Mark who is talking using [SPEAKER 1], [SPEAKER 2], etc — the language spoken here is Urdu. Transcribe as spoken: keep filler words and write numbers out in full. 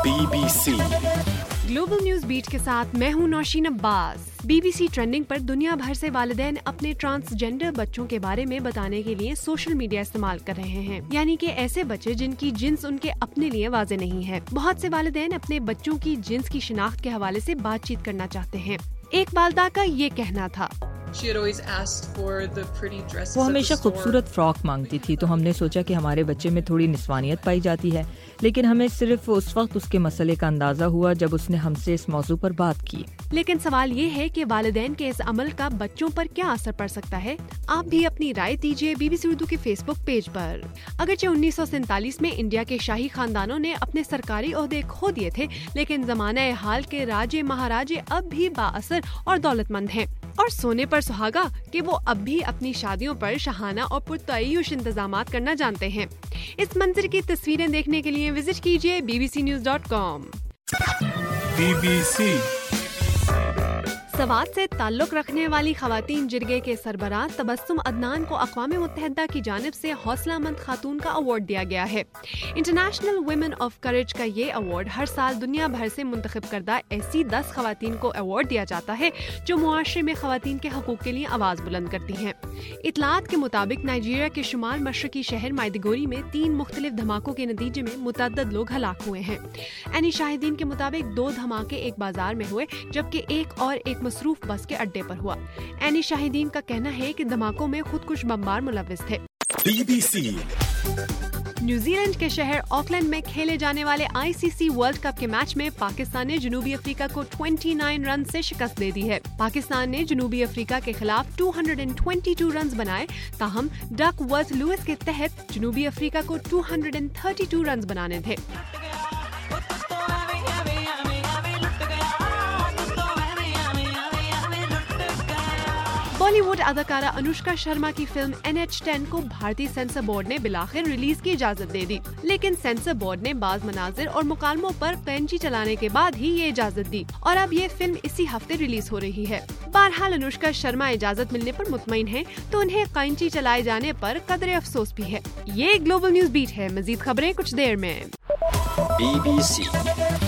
[SPEAKER 1] Be B C
[SPEAKER 2] global news beat کے ساتھ میں ہوں Nausheen Abbas. B B C trending پر دنیا بھر سے والدین اپنے ٹرانسجینڈر بچوں کے بارے میں بتانے کے لیے سوشل میڈیا استعمال کر رہے ہیں، یعنی کہ ایسے بچے جن کی جنس ان کے اپنے لیے واضح نہیں ہے۔ بہت سے والدین اپنے بچوں کی جنس کی شناخت کے حوالے سے بات چیت کرنا چاہتے ہیں۔ ایک والدہ کا یہ کہنا تھا،
[SPEAKER 3] وہ ہمیشہ خوبصورت فراک مانگتی تھی، تو ہم نے سوچا کہ ہمارے بچے میں تھوڑی نسوانیت پائی جاتی ہے، لیکن ہمیں صرف اس وقت اس کے مسئلے کا اندازہ ہوا جب اس نے ہم سے اس موضوع پر بات کی۔
[SPEAKER 2] لیکن سوال یہ ہے کہ والدین کے اس عمل کا بچوں پر کیا اثر پڑ سکتا ہے؟ آپ بھی اپنی رائے دیجیے بی بی سی اردو کے فیس بک پیج پر۔ اگرچہ انیس سو سینتالیس میں انڈیا کے شاہی خاندانوں نے اپنے سرکاری عہدے کھو دیے تھے، لیکن زمانہ حال کے راجے مہاراجے اب بھی بااثر اور دولت مند ہیں، اور سونے پر سہاگا کہ وہ اب بھی اپنی شادیوں پر شاہانہ اور پرتعیش انتظامات کرنا جانتے ہیں۔ اس منظر کی تصویریں دیکھنے کے لیے وزٹ کیجیے B B C news dot com.
[SPEAKER 1] B B C
[SPEAKER 2] Swat سے تعلق رکھنے والی خواتین جرگے کے سربراہ تبسم عدنان کو اقوام متحدہ کی جانب سے حوصلہ مند خاتون کا ایوارڈ دیا گیا ہے۔ انٹرنیشنل ویمن آف کریج کا یہ ایوارڈ ہر سال دنیا بھر سے منتخب کردہ ایسی دس خواتین کو ایوارڈ دیا جاتا ہے جو معاشرے میں خواتین کے حقوق کے لیے آواز بلند کرتی ہیں۔ اطلاعات کے مطابق نائجیریا کے شمال مشرقی شہر مائیدگوری میں تین مختلف دھماکوں کے نتیجے میں متعدد لوگ ہلاک ہوئے ہیں۔ اینی شاہدین کے مطابق دو دھماکے ایک بازار میں ہوئے، جبکہ ایک اور ایک مصروف بس کے اڈے پر ہوا۔ اینی شاہدین کا کہنا ہے کہ دھماکوں میں خودکش بمبار ملوث تھے۔
[SPEAKER 1] B B C
[SPEAKER 2] New Zealand کے شہر آکلینڈ میں کھیلے جانے والے I C C World Cup کے میچ میں پاکستان نے جنوبی افریقہ کو انیس رن سے شکست دے دی ہے۔ پاکستان نے جنوبی افریقہ کے خلاف دو سو بائیس رنز بنائے، تاہم ڈک ورتھ لوئس کے تحت جنوبی افریقہ کو دو سو بتیس رنز بنانے تھے۔ بالی ووڈ اداکارہ انوشکا شرما کی فلم این ایچ ٹین کو بھارتی سینسر بورڈ نے بالآخر ریلیز کی اجازت دے دی، لیکن سینسر بورڈ نے بعض مناظر اور مکالموں پر قینچی چلانے کے بعد ہی یہ اجازت دی، اور اب یہ فلم اسی ہفتے ریلیز ہو رہی ہے۔ بہرحال انوشکا شرما اجازت ملنے پر مطمئن ہیں، تو انہیں قینچی چلائے جانے پر قدرے افسوس بھی ہے۔ یہ گلوبل نیوز بیٹ ہے، مزید خبریں کچھ دیر میں۔
[SPEAKER 1] Be B C